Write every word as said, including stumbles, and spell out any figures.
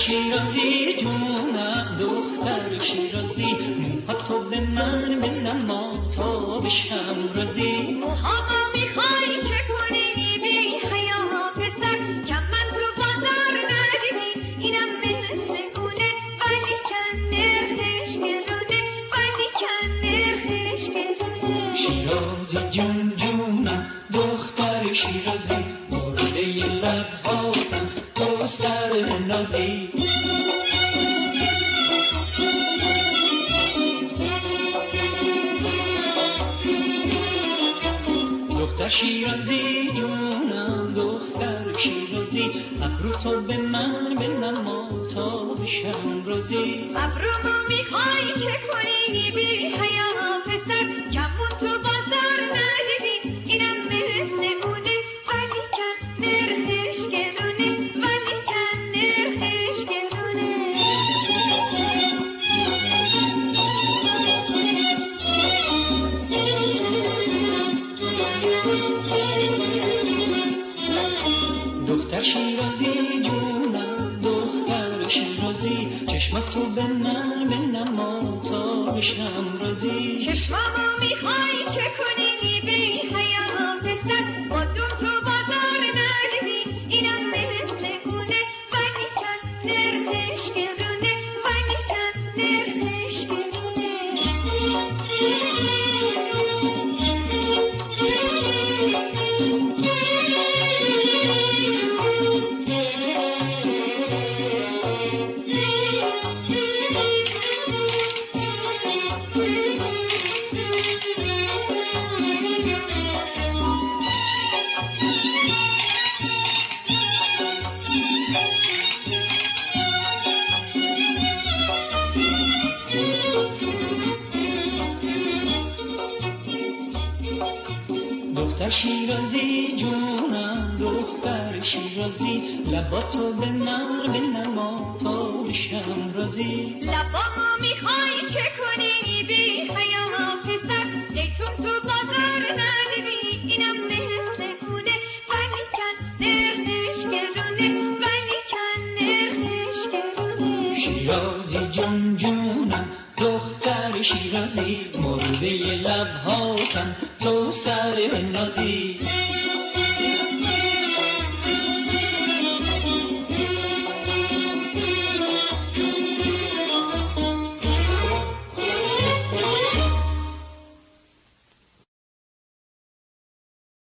شیرازی جونم دختر شیرازی، موها تو به من بنما تا بشم راضی. موهامو میخوای چه کنی بی حیا پسر، کم من تو بازار ندیدی اینم مثل اونه، ولی کن نرخش گرونه، ولی کن نرخش گرونه. شیرازی جون جونم دختر شیرازی، مرده لباتم تو سر نازی. دختر شیرازی جونم دختر شیرازی، ابرو تو به من بنما تا بشم راضی. ابرومو میخوای چه کنی بی حیا پسر، کمون تو بازار ندیدی اینم مثل اونه، ولی کن نرخش گرونه، ولی کن نرخش گرونه. دختر شیرازی جونم دختر شیرازی، چشمت تو به من بنما تا بشم راضی. چشمامو میخوای چه کنی بی حیا پسر، مادون تو بازار ندیدی اینم مثل اونه، ولی کن نرخش گرونه، ولی کن نرخش گرونه. دختر شیرازی جونم دختر شیرازی، لبا تو به من بنما تا بشم راضی. لبامو میخوای چه کنی بی حیا پسر، لیتون تو بازار ندیدی اینم مثل اونه، ولی کن نرخش گرونه، ولی کن نرخش گرونه. شیرازی جون جونم دختر شیرازی، مرده لبهاتم تو سر نازی.